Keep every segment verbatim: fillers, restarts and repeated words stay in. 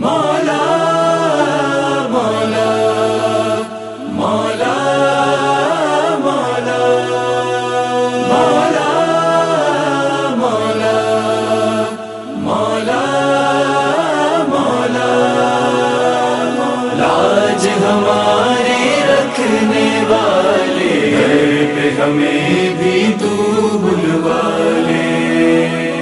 مولا مولا مولا مولا مولا مولا مولا مولا لاج ہماری رکھنے والے پہ ہمیں بھی تو بلوا لے،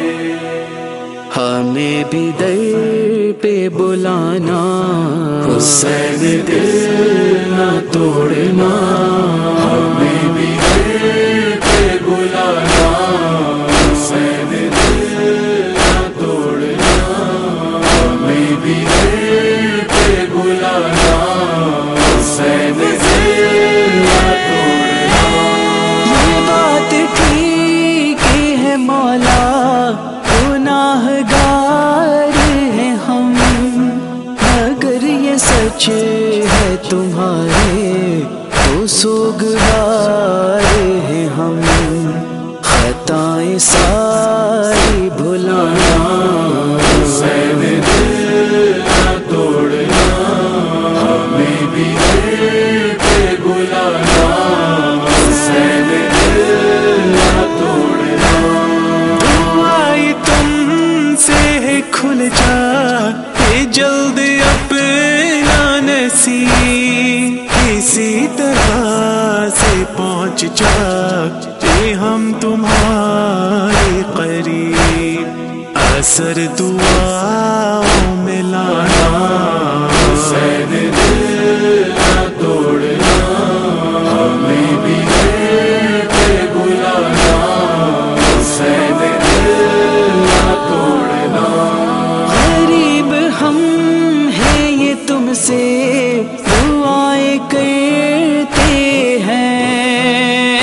ہمیں بھی در پہ بلانا، حسین دل نہ توڑنا، ہمیں بھی در پہ بلانا، حسین دل نہ توڑنا، ہمیں بھی در پہ بلانا، حسین دل نہ توڑنا۔ یہ بات ٹھیک ہے مولا، گناہ گار ہیں ہم، اگر یہ سچ ہے تمہارے تو سوگوار ہیں ہم، خطائیں ساری بھلانا، حسین دل نہ توڑنا، ہمیں بھی در پہ بلانا، حسین دل نہ توڑنا۔ دعائیں تم سے کھل جا کہ جلد اپنا نصیب اسی طرح سے پہنچ جا کہ ہم تمہارے قریب، اثر دعاؤں میں لانا، حسین دل نہ توڑنا، ہمیں بھی در پہ بلانا، حسین دل نہ توڑنا۔ غریب ہم ہیں یہ تم سے دعائیں کرتے ہیں،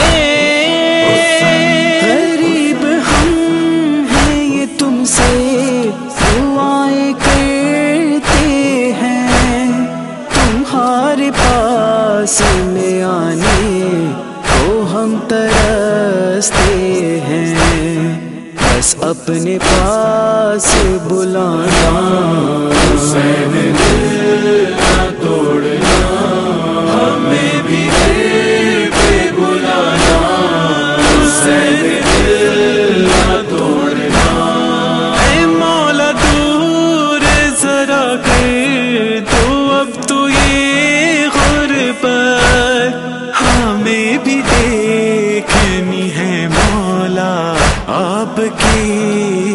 غریب ہم ہیں یہ تم سے دعائیں کرتے ہیں، تمہارے پاس میں آنے کو ہم ترستے ہیں، بس اپنے پاس بلانا، حسین دل نہ توڑنا، ہمیں بھی در پہ بلانا، حسین دل نہ توڑنا۔ اے مولا دور ذرا کر تو اب تو یہ غربت، ہمیں بھی دیکھنی ہے مولا آپ کی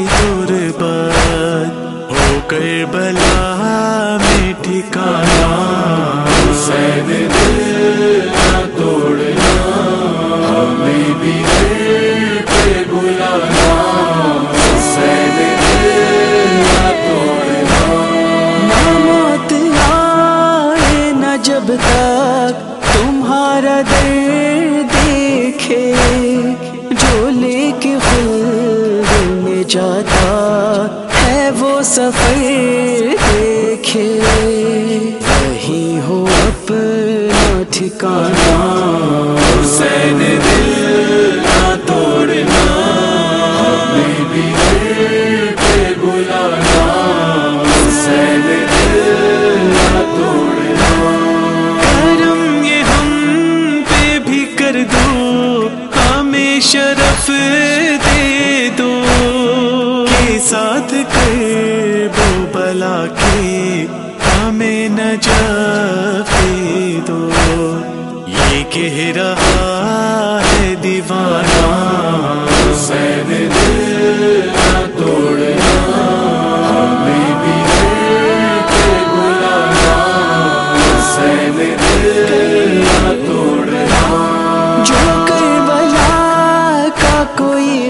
غربت، ہو کربلا میں ٹھکانا، حسین دل نہ توڑنا، ہمیں بھی در پہ بلانا، حسین دل نہ توڑنا۔ نہ موت آئے نہ جب تک تمہارا در دیکھے، جو لے کے خلد میں جاتا ہے وہ سفر دیکھے، وہیں ہو اپنا ٹھکانا، حسین دل نہ توڑنا، ہمیں بھی در پہ بلانا، حسین دل نہ توڑنا۔ کرم یہ ہم پہ بھی کر دو، ہمیں شرف دے دو، کہ ساتھ کرب و بلا کے ہمیں نجات دے دو، یہ کہہ رہا ہے دیوانہ، حسین دل نہ توڑنا، ہمیں بھی در پہ بلانا، حسین دل نہ توڑنا۔ جو کربلا کا کوئی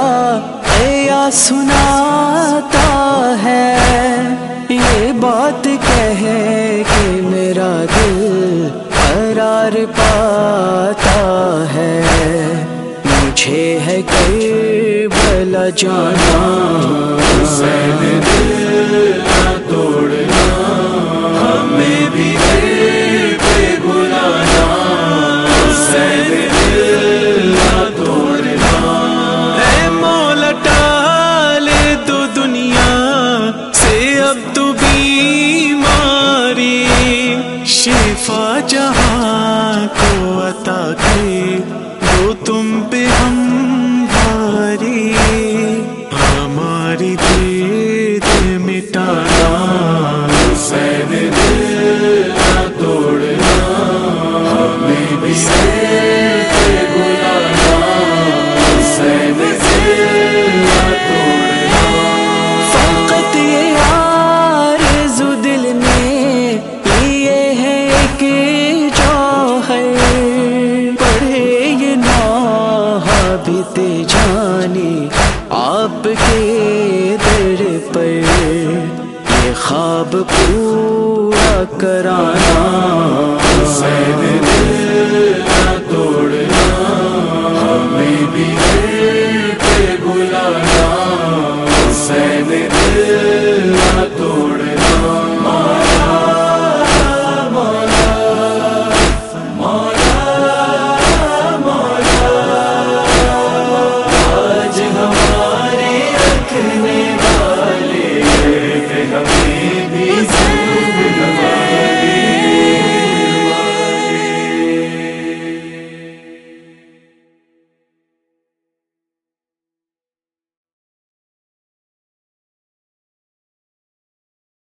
واقعہ سناتا ہے، یہ بات کہے کہ میرا دل قرار پاتا ہے، مجھے ہے کربلا جانا، حسین دل نہ توڑنا، ہمیں بھی در پہ بلانا، حسین دل نہ توڑنا۔ اے مولا ٹال دو دنیا سے اب تو بھی تاکہ